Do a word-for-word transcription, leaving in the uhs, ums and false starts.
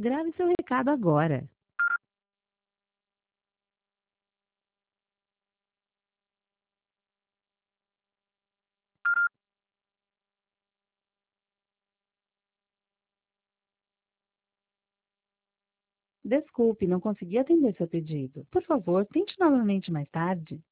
Grave seu recado agora. Desculpe, não consegui atender seu pedido. Por favor, tente novamente mais tarde.